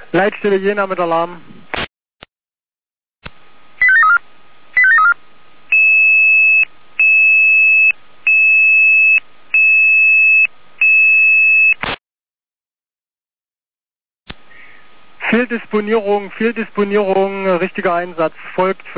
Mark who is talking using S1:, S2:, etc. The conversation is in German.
S1: Leitstelle Jena mit Alarm. Fehldisponierung, richtiger Einsatz folgt.